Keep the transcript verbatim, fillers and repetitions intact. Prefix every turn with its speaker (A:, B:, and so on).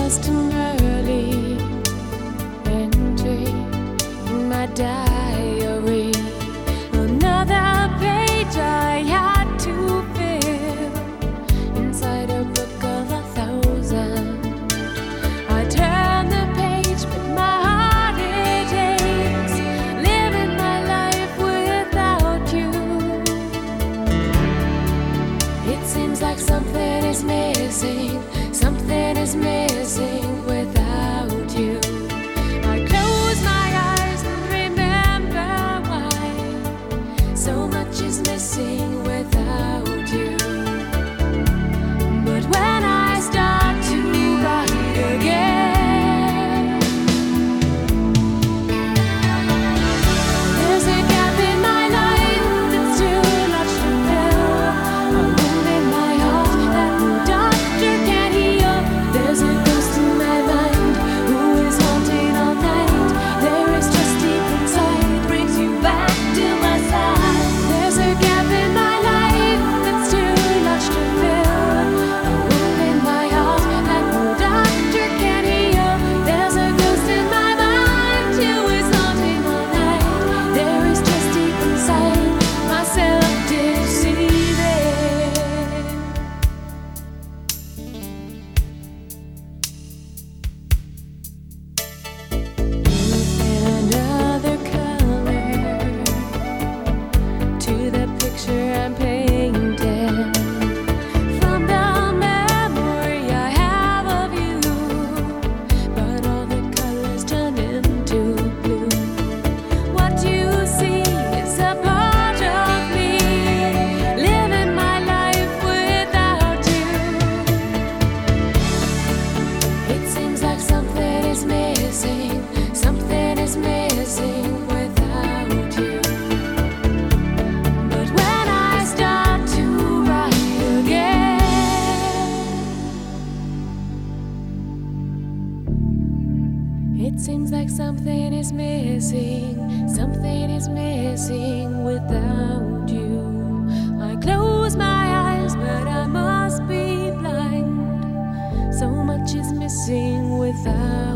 A: just an early entry in my diary. Another page I had to fill inside a book of a thousand. I turned the page, but my heart it aches, living my life without you. It seems like something is missing, something is missing without you. I close my eyes and remember why so much is missing without you. But when I start to write again, there's a gap in my life that's too much to fill, a wound in my heart that no doctor can heal. There's a ghost in my mind who is haunting all night. There is just deep inside, brings you back to my side. There's a gap in my life that's too much to fill, a wound in my heart that no doctor can heal. There's a ghost in my mind who is haunting all night. There is just deep inside myself deceiving. Another color to the picture I'm painting. From the memory I have of you, but all the colors turn into blue. What you see is a part of me, living my life without you. It seems like something is missing, something is missing without you. But when I start to write again, it seems like something is missing, something is missing without you. I close my eyes, but I must be blind. So much is missing without